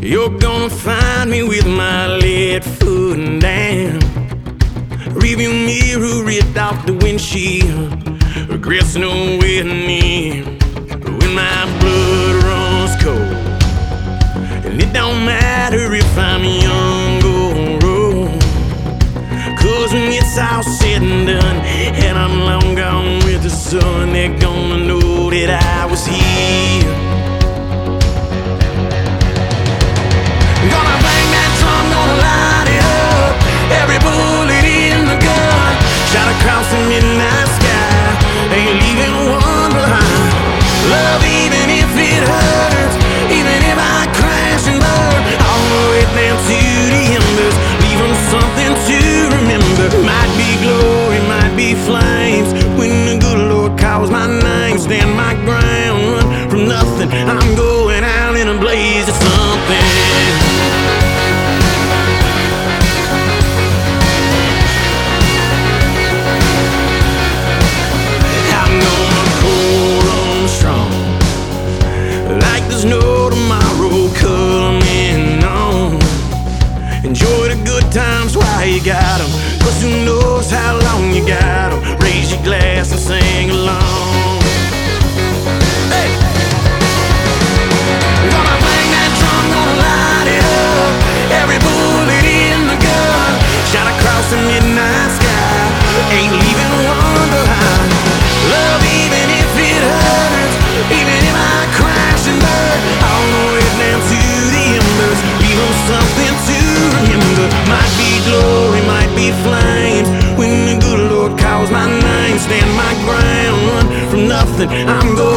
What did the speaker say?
You're gonna find me with my lead foot down, rearview mirror ripped off the windshield, regrets nowhere near. When my blood runs cold, and it don't matter if I'm young or old, 'cause when it's all said and done, and I'm long gone with the sun, they're gonna know that I was here. Gonna bang that drum, gonna light it up. Every bullet in the gun, shot across the midnight sky, ain't leaving one behind. Love even if it hurts, even if I crash and burn, I'll roll it down to the embers, leave them something to remember. Might be glory, might be flames, when the good Lord calls my name. Stand my ground, run from nothing, I'm going out in a blaze of something. No tomorrow coming on. Enjoy the good times while you got them, 'cause who knows how long you got them. Raise your glass and sing along. Hey! Gonna bang that drum, gonna light it up. Every bullet in the gun, shot across the midnight sky, ain't leaving one behind. Love even if it hurts, even if I crash and burn, I'll roll it down to the embers, leave them something to remember. Might be glory, might be flames, when the good Lord calls my name. Stand my ground, run from nothing, I'm going